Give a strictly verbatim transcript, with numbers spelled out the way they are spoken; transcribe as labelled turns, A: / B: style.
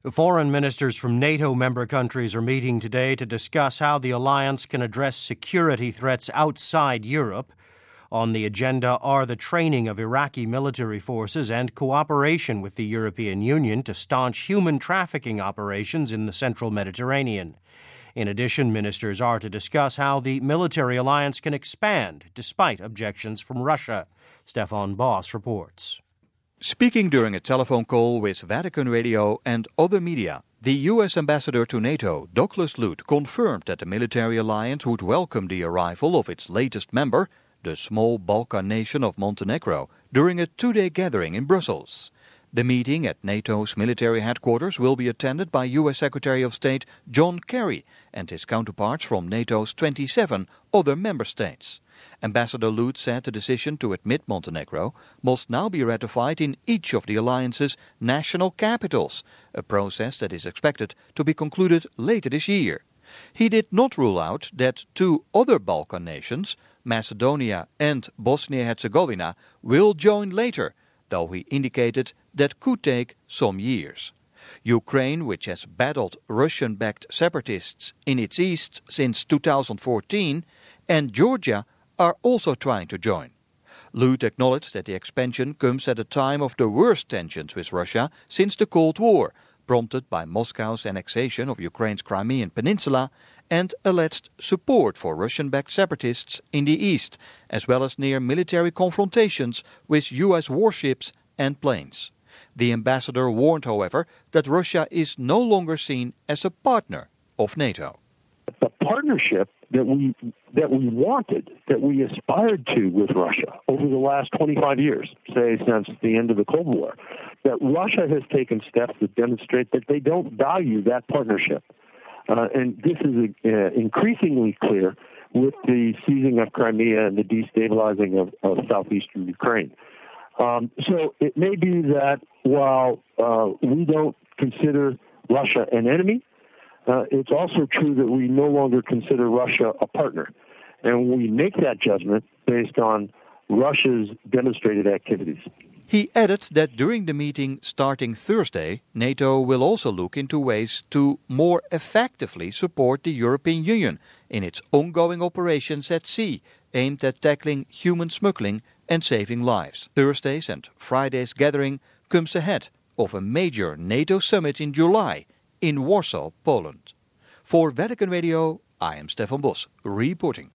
A: Foreign ministers from NATO member countries are meeting today to discuss how the alliance can address security threats outside Europe. On the agenda are the training of Iraqi military forces and cooperation with the European Union to staunch human trafficking operations in the central Mediterranean. In addition, ministers are to discuss how the military alliance can expand despite objections from Russia. Stefan Boss reports.
B: Speaking during a telephone call with Vatican Radio and other media, the U S ambassador to NATO, Douglas Lute, confirmed that the military alliance would welcome the arrival of its latest member, the small Balkan nation of Montenegro, during a two-day gathering in Brussels. The meeting at NATO's military headquarters will be attended by U S Secretary of State John Kerry and his counterparts from NATO's twenty-seven other member states. Ambassador Lute said the decision to admit Montenegro must now be ratified in each of the alliance's national capitals, a process that is expected to be concluded later this year. He did not rule out that two other Balkan nations, Macedonia and Bosnia-Herzegovina, will join later, though he indicated that could take some years. Ukraine, which has battled Russian-backed separatists in its east since two thousand fourteen, and Georgia are also trying to join. Lute acknowledged that the expansion comes at a time of the worst tensions with Russia since the Cold War, prompted by Moscow's annexation of Ukraine's Crimean Peninsula and alleged support for Russian-backed separatists in the east, as well as near military confrontations with U S warships and planes. The ambassador warned, however, that Russia is no longer seen as a partner of NATO.
C: The partnership that we that we wanted, that we aspired to with Russia over the last twenty-five years, say since the end of the Cold War, that Russia has taken steps that demonstrate that they don't value that partnership. Uh, and this is uh, increasingly clear with the seizing of Crimea and the destabilizing of, of southeastern Ukraine. Um, so it may be that while uh, we don't consider Russia an enemy, Uh, it's also true that we no longer consider Russia a partner, and we make that judgment based on Russia's demonstrated activities.
B: He added that during the meeting starting Thursday, NATO will also look into ways to more effectively support the European Union in its ongoing operations at sea, aimed at tackling human smuggling and saving lives. Thursday's and Friday's gathering comes ahead of a major NATO summit in July in Warsaw, Poland. For Vatican Radio, I am Stefan Boss, reporting.